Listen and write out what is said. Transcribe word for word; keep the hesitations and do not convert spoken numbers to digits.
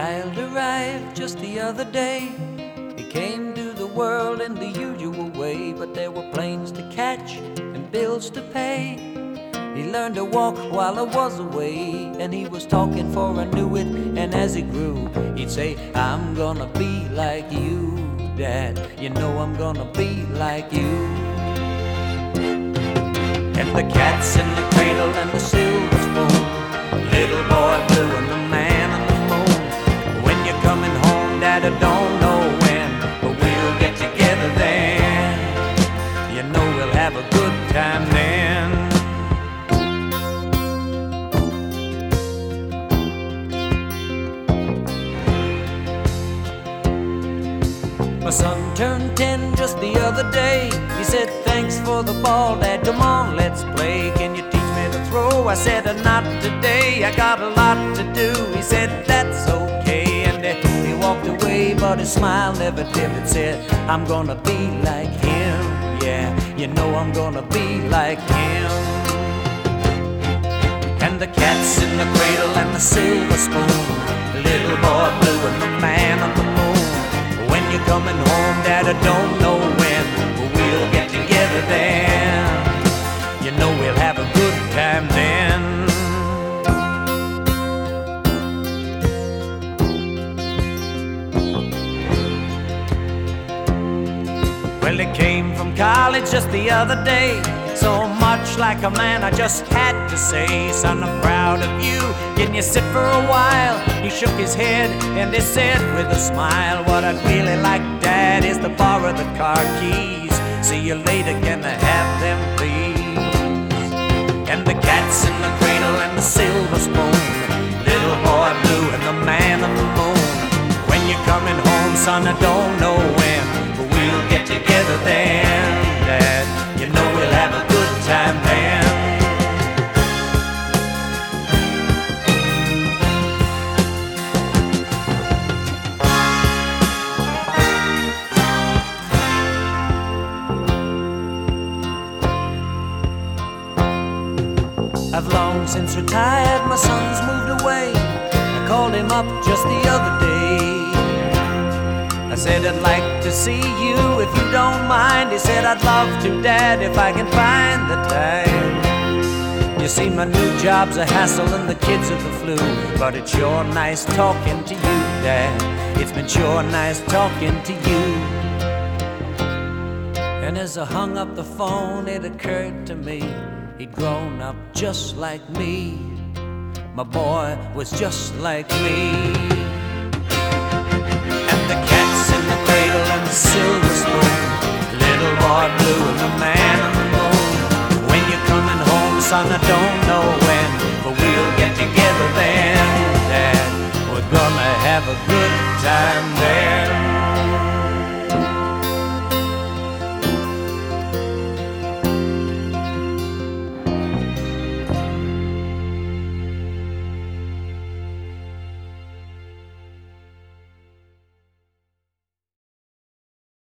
child arrived just the other day. He came to the world in the usual way, but there were planes to catch and bills to pay. He learned to walk while I was away, and he was talking for I knew it. And as he grew, he'd say, I'm gonna be like you, Dad. You know I'm gonna be like you. And the cat's in the cradle and the silver spoon, little boy blue and the man on the moon. When you're coming home, Dad, I don't know when, but we'll get together then. You know we'll have a good time then. My son turned ten just the other day. He said, thanks for the ball, Dad, come on, let's play. Can you teach me to throw? I said, not today, I got a lot to do. He said, that's okay, and he walked away, but his smile never dimmed. It said, I'm gonna be like him, yeah, you know I'm gonna be like him. And the cat's in the cradle and the silver spoon, little boy blue and the man on the moon. When you're coming home, Dad, I don't know when, but we'll get together then. You know we'll have a good time then. Well, he came from college just the other day, so much like a man I just had to say, son, I'm proud of you, can you sit for a while? He shook his head and he said with a smile, what I'd really like, Dad, is to borrow the car keys. See you later, can I have them please? And the cat's in the cradle and the silver spoon, little boy blue and the man on the moon. When you're coming home, son, I don't know when, but we'll get together then, Dad. You know we'll have a good time then. I've long since retired, my son's moved away. I called him up just the other day. I said, I'd like to see you if you don't mind. He said, I'd love to, Dad, if I can find the time. You see, my new job's a hassle and the kids are the flu, but it's sure nice talking to you, Dad. It's been sure nice talking to you. And as I hung up the phone, it occurred to me, he'd grown up just like me. My boy was just like me. And the cat's in the cradle and the silver spoon, little boy blue and the man on the moon. When you're coming home, son, I don't know when, but we'll get together then, Dad. We're gonna have a good